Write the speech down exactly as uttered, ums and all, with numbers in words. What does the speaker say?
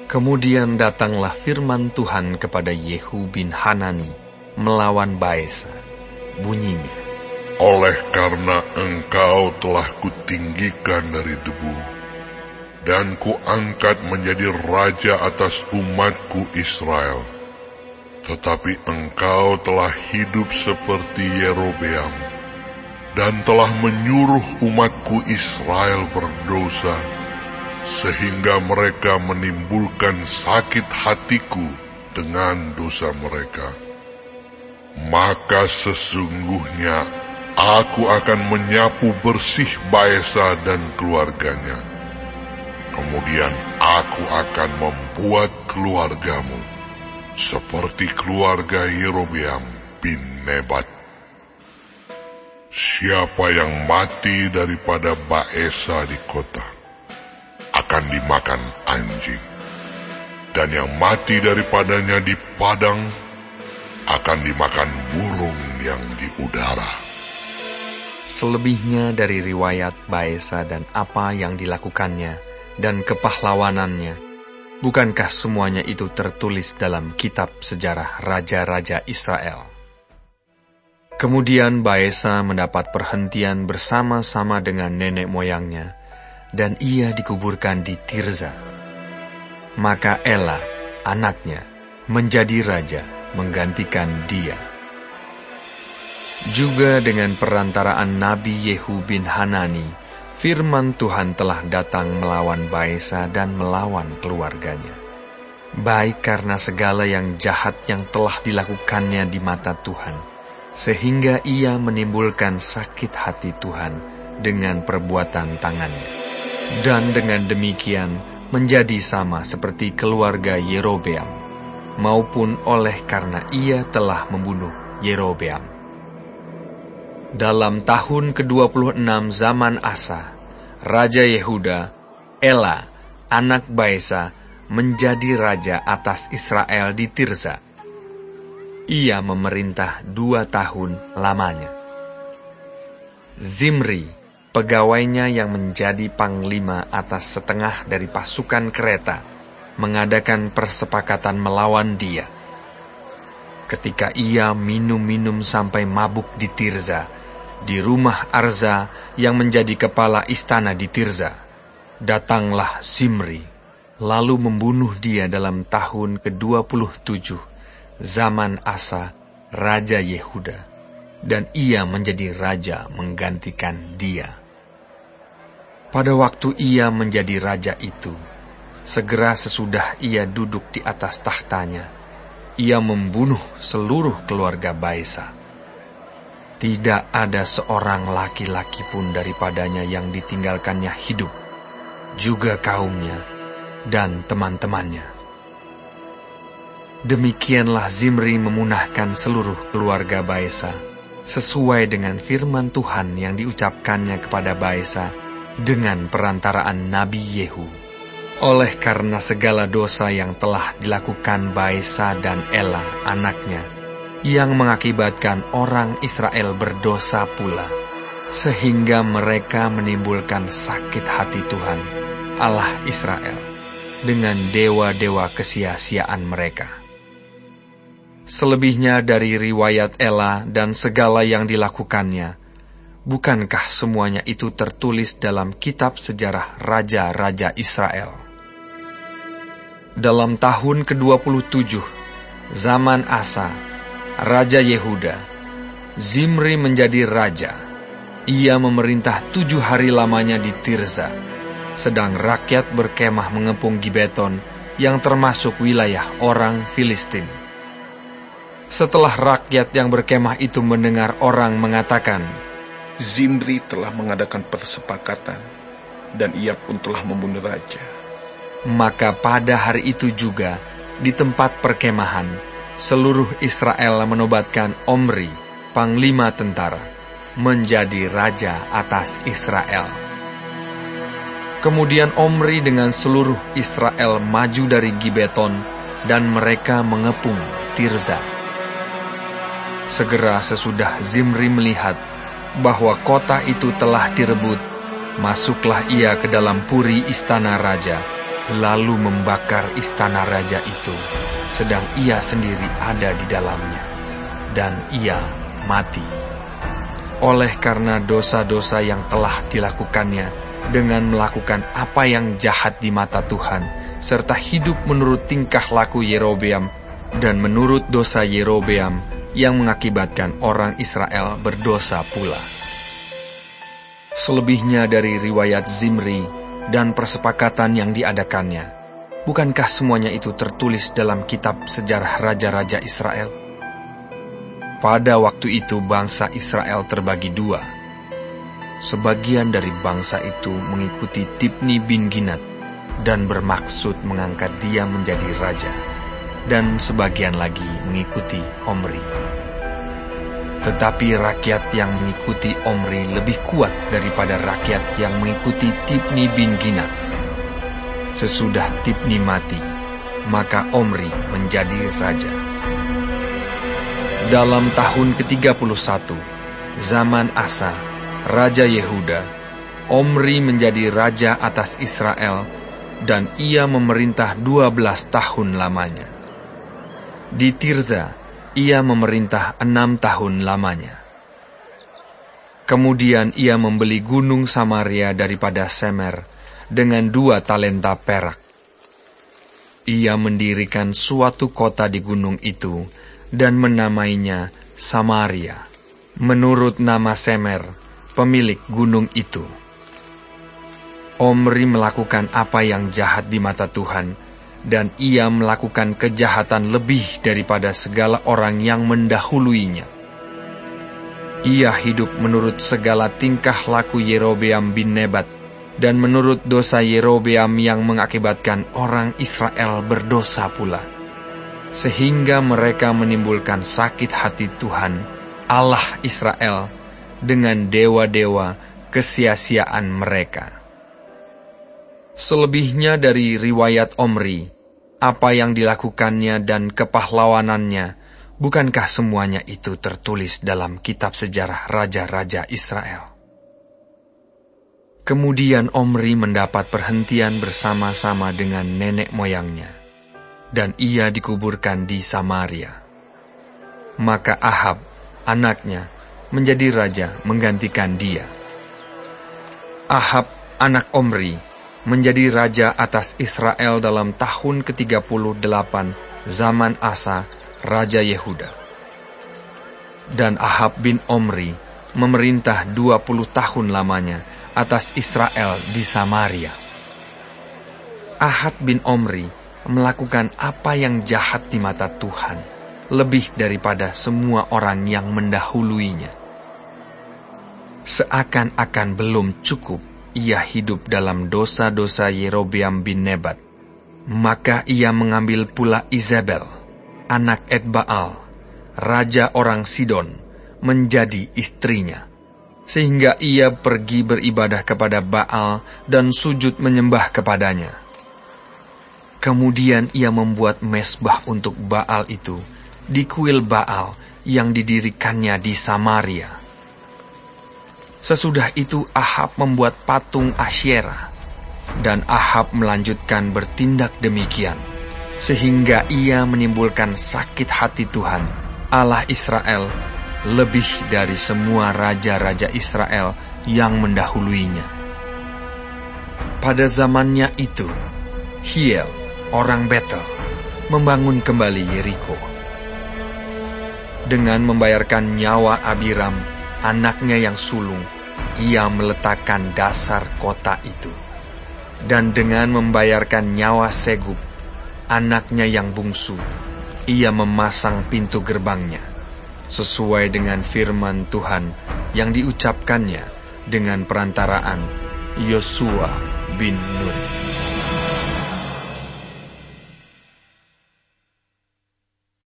Kemudian datanglah firman Tuhan kepada Yehu bin Hanani melawan Baesa. Bunyinya, oleh karena engkau telah kutinggikan dari debu, dan kuangkat menjadi raja atas umatku Israel, tetapi engkau telah hidup seperti Yerobeam, dan telah menyuruh umatku Israel berdosa, sehingga mereka menimbulkan sakit hatiku dengan dosa mereka. Maka sesungguhnya aku akan menyapu bersih Baesa dan keluarganya. Kemudian aku akan membuat keluargamu seperti keluarga Yerobeam bin Nebat. Siapa yang mati daripada Baesa di kota akan dimakan anjing, dan yang mati daripadanya di padang akan dimakan burung yang di udara. Selebihnya dari riwayat Baesa dan apa yang dilakukannya dan kepahlawanannya, bukankah semuanya itu tertulis dalam kitab sejarah raja-raja Israel? Kemudian Baesa mendapat perhentian bersama-sama dengan nenek moyangnya, dan ia dikuburkan di Tirza. Maka Ela, anaknya, menjadi raja menggantikan dia. Juga dengan perantaraan Nabi Yehu bin Hanani, firman Tuhan telah datang melawan Baesa dan melawan keluarganya, baik karena segala yang jahat yang telah dilakukannya di mata Tuhan, sehingga ia menimbulkan sakit hati Tuhan dengan perbuatan tangannya. Dan dengan demikian menjadi sama seperti keluarga Yerobeam, maupun oleh karena ia telah membunuh Yerobeam. Dalam tahun kedua puluh enam zaman Asa, Raja Yehuda, Ela, anak Baesa, menjadi raja atas Israel di Tirza. Ia memerintah dua tahun lamanya. Zimri, pegawainya yang menjadi panglima atas setengah dari pasukan kereta, mengadakan persepakatan melawan dia. Ketika ia minum-minum sampai mabuk di Tirza, di rumah Arza yang menjadi kepala istana di Tirza, datanglah Zimri, lalu membunuh dia dalam tahun kedua puluh tujuh, zaman Asa, Raja Yehuda, dan ia menjadi raja menggantikan dia. Pada waktu ia menjadi raja itu, segera sesudah ia duduk di atas tahtanya, ia membunuh seluruh keluarga Baesa. Tidak ada seorang laki-laki pun daripadanya yang ditinggalkannya hidup, juga kaumnya dan teman-temannya. Demikianlah Zimri memunahkan seluruh keluarga Baesa, sesuai dengan firman Tuhan yang diucapkannya kepada Baesa dengan perantaraan Nabi Yehu, oleh karena segala dosa yang telah dilakukan Baesa dan Ela anaknya, yang mengakibatkan orang Israel berdosa pula, sehingga mereka menimbulkan sakit hati Tuhan, Allah Israel, dengan dewa-dewa kesia-siaan mereka. Selebihnya dari riwayat Ela dan segala yang dilakukannya, bukankah semuanya itu tertulis dalam kitab sejarah raja-raja Israel? Dalam tahun kedua puluh tujuh, zaman Asa, Raja Yehuda, Zimri menjadi raja. Ia memerintah tujuh hari lamanya di Tirza, sedang rakyat berkemah mengepung Gibeton yang termasuk wilayah orang Filistin. Setelah rakyat yang berkemah itu mendengar orang mengatakan, Zimri telah mengadakan persepakatan, dan ia pun telah membunuh raja. Maka pada hari itu juga, di tempat perkemahan, seluruh Israel menobatkan Omri, panglima tentara, menjadi raja atas Israel. Kemudian Omri dengan seluruh Israel maju dari Gibeton, dan mereka mengepung Tirza. Segera sesudah Zimri melihat bahwa kota itu telah direbut, masuklah ia ke dalam puri istana raja, lalu membakar istana raja itu, sedang ia sendiri ada di dalamnya, dan ia mati. Oleh karena dosa-dosa yang telah dilakukannya dengan melakukan apa yang jahat di mata Tuhan, serta hidup menurut tingkah laku Yerobeam dan menurut dosa Yerobeam yang mengakibatkan orang Israel berdosa pula. Selebihnya dari riwayat Zimri dan persepakatan yang diadakannya, bukankah semuanya itu tertulis dalam kitab sejarah raja-raja Israel? Pada waktu itu bangsa Israel terbagi dua. Sebagian dari bangsa itu mengikuti Tibni bin Ginat dan bermaksud mengangkat dia menjadi raja, dan sebagian lagi mengikuti Omri. Tetapi rakyat yang mengikuti Omri lebih kuat daripada rakyat yang mengikuti Tibni bin Ginat. Sesudah Tibni mati, maka Omri menjadi raja. Dalam tahun ketiga puluh satu, zaman Asa, Raja Yehuda, Omri menjadi raja atas Israel, dan ia memerintah dua belas tahun lamanya. Di Tirza, ia memerintah enam tahun lamanya. Kemudian ia membeli gunung Samaria daripada Semer dengan dua talenta perak. Ia mendirikan suatu kota di gunung itu dan menamainya Samaria, menurut nama Semer, pemilik gunung itu. Omri melakukan apa yang jahat di mata Tuhan, dan ia melakukan kejahatan lebih daripada segala orang yang mendahuluinya. Ia hidup menurut segala tingkah laku Yerobeam bin Nebat, dan menurut dosa Yerobeam yang mengakibatkan orang Israel berdosa pula, sehingga mereka menimbulkan sakit hati Tuhan, Allah Israel, dengan dewa-dewa kesia-siaan mereka. Selebihnya dari riwayat Omri, apa yang dilakukannya dan kepahlawanannya, bukankah semuanya itu tertulis dalam kitab sejarah raja-raja Israel? Kemudian Omri mendapat perhentian bersama-sama dengan nenek moyangnya, dan ia dikuburkan di Samaria. Maka Ahab, anaknya, menjadi raja menggantikan dia. Ahab, anak Omri, menjadi raja atas Israel dalam tahun ketiga puluh delapan zaman Asa, Raja Yehuda. Dan Ahab bin Omri memerintah dua puluh tahun lamanya atas Israel di Samaria. Ahab bin Omri melakukan apa yang jahat di mata Tuhan, lebih daripada semua orang yang mendahuluinya. Seakan-akan belum cukup ia hidup dalam dosa-dosa Yerobeam bin Nebat, maka ia mengambil pula Izabel, anak Etbaal, raja orang Sidon, menjadi istrinya, sehingga ia pergi beribadah kepada Baal dan sujud menyembah kepadanya. Kemudian ia membuat mezbah untuk Baal itu di kuil Baal yang didirikannya di Samaria. Sesudah itu Ahab membuat patung Asyera, dan Ahab melanjutkan bertindak demikian, sehingga ia menimbulkan sakit hati Tuhan, Allah Israel, lebih dari semua raja-raja Israel yang mendahuluinya. Pada zamannya itu, Hiel, orang Betel, membangun kembali Yeriko. Dengan membayarkan nyawa Abiram, anaknya yang sulung, ia meletakkan dasar kota itu. Dan dengan membayarkan nyawa Segub, anaknya yang bungsu, ia memasang pintu gerbangnya, sesuai dengan firman Tuhan yang diucapkannya dengan perantaraan Yosua bin Nun.